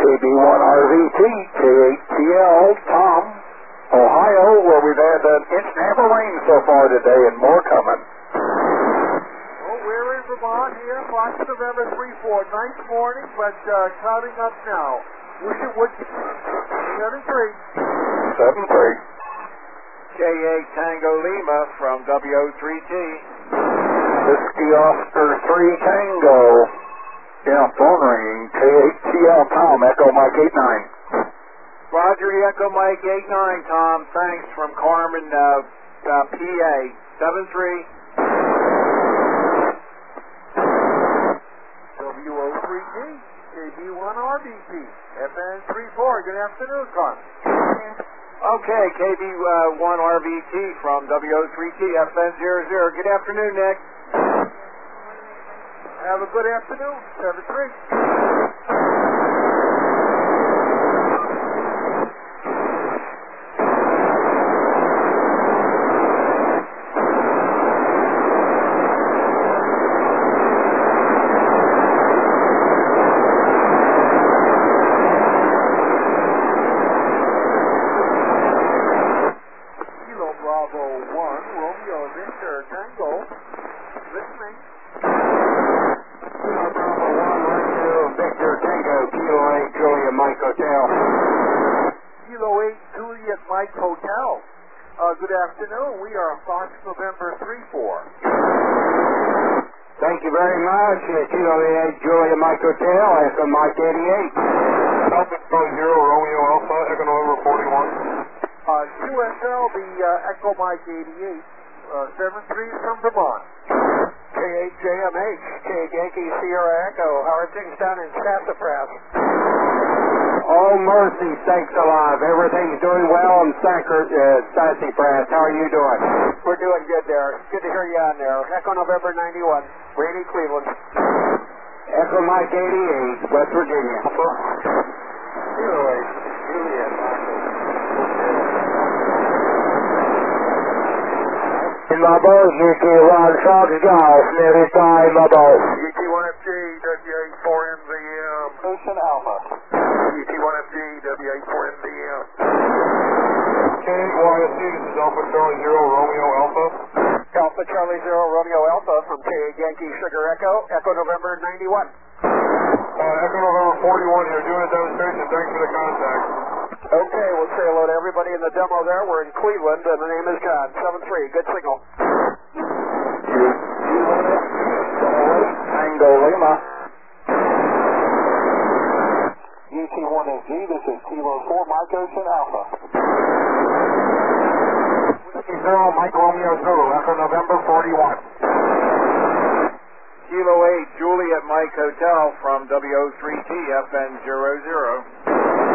KB1RVT, KHTL, Tom, Ohio, where we've had an inch and a half of rain so far today and more coming. Well, we're in Vermont here, Fox November 3-4. Nice morning, but clouding up now. Wish it would. 7-3. 7-3. K8 Tango Lima from WO3T. Whiskey Oscar 3 Tango. Yeah, phone ringing. KHTL, Tom, Echo Mike 89. Roger, Echo Mike 89, Tom. Thanks from Carmen, PA. 7-3. WO3T, KB1RVT, FN 3-4. Good afternoon, Carmen. Okay, KB1RVT from WO3T, FN 00. Good afternoon, Nick. Have a good afternoon. 7-3. Kilo Bravo 1, Romeo Victor Tango. Listening. Victor Tango, Kilo 8, Julia Mike Hotel. Kilo 8, Juliet Mike Hotel. Good afternoon. We are Fox November 3-4. Thank you very much. Kilo 8, Julia Mike Hotel, Echo Mike 88. Alpha 0, Romeo Alpha, Echo November 41. QSL, the Echo Mike 88, 7-3 from Vermont. K8JMH, K Yankee Sierra Echo. How are things down in Sassafras? Oh, mercy, sakes alive. Everything's doing well in Sassafras. How are you doing? We're doing good there. Good to hear you on there. Echo November 91, rainy Cleveland. Echo Mike 88, West Virginia. Kilo 8, Juliet In my boat, UT1 Fox Golf, nearly time, my boat. UT1FG, W84MVM. Ocean Alpha. UT1FG, W84MVM. KYSC, this is Alpha Charlie 0, Romeo Alpha. Alpha Charlie 0, Romeo Alpha from K Yankee Sugar Echo, Echo November 91. Echo November 41 here, doing a demonstration. Thanks for the contact. Okay, we'll say hello to everybody in the demo there. We're in Cleveland, and the name is John. 7-3, good signal. Tango Lima. UT1FG, this is Kilo 4, Mike Ocean Alpha. Whiskey 0, Mike Romeo Zulu, Echo November 41. Kilo 8, Juliet Mike Hotel from WO3T, FN 00.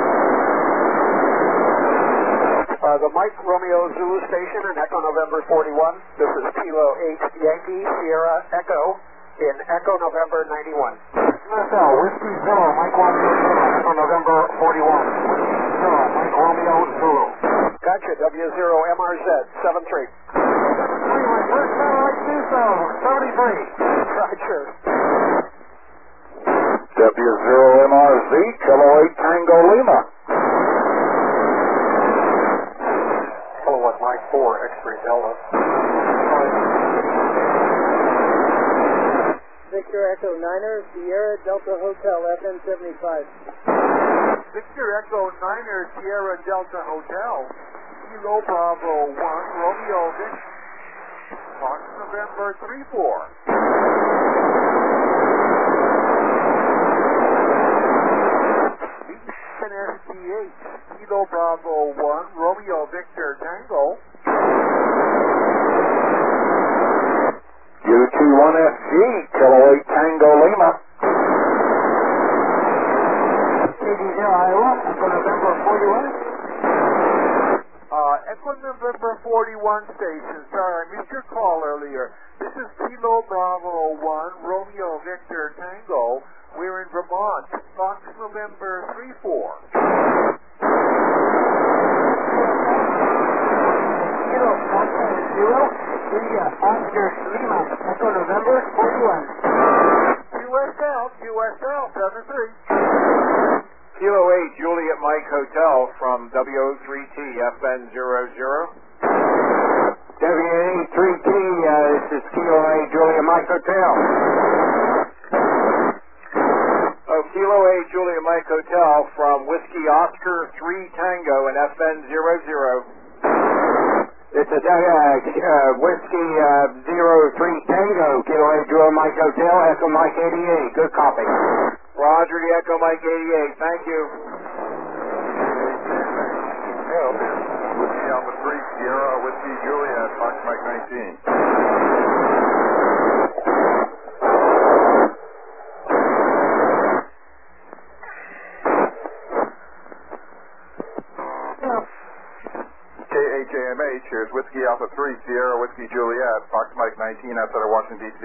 The Mike Romeo Zulu station in Echo November 41. This is Kilo 8 Yankee Sierra Echo in Echo November 91. QSL, Whiskey 0, Mike Romeo Zulu, Echo November 41. Whiskey 0, Mike Romeo Zulu. Gotcha, W0 MRZ, 7-3. Cleveland, where's Satellite Tucson, 73. Roger. W0MRZ, Kilo 8 Tango Lima. Mike 4, X-Ray Delta. Victor Echo 9er, Sierra Delta Hotel, FM 75. Victor Echo 9er, Sierra Delta Hotel. Kilo Bravo 1, Romeo Victor. Fox November 3-4. ST8, Kilo Bravo 1, Romeo Victor Tango. UT1FG, Kilo 8 Tango Lima. CD0 Iowa, Echo November 41. Echo November 41 station. Sorry, I missed your call earlier. This is Kilo Bravo 1, Romeo Victor Tango. We're in Vermont. Fox November 3-4. Kilo Foxtrot 0, India Oscar Lima, Echo November 41. QSL 7-3. Kilo Mike Hotel from WO3T FN00. WA3T, this is Kilo A, Julia Mike Hotel. Oh, Kilo A, Julia Mike Hotel from Whiskey Oscar 3 Tango and FN00. This is Whiskey 03 Tango, Kilo A, Julia Mike Hotel, Echo Mike 88. Good copy. Roger, the Echo Mike 88. Thank you. Whiskey Alpha 3 Sierra, Whiskey Juliet, Fox Mike 19. KHAMH, here's Whiskey Alpha 3 Sierra, Whiskey Juliet, Fox Mike 19 outside of Washington, D.C.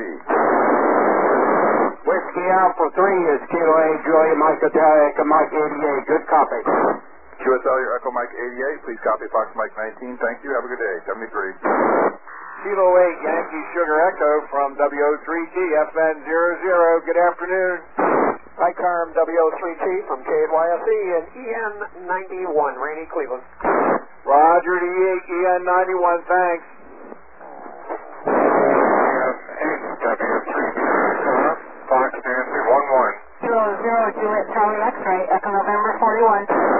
Whiskey Alpha 3 is Kilo A, Julia Mike Hotel, Echo Mike 88. Good copy. QSL, your Echo Mike 88, please copy Fox Mike 19. Thank you, have a good day. 73. Kilo 8 Yankee Sugar Echo from WO3T FN00. Good afternoon. ICARM WO3T from KNYSE and EN91, Rainy, Cleveland. Roger, the EN91, thanks. Fox Nancy 11. Kilo 0, Juliet Charlie X-ray, Echo November 41.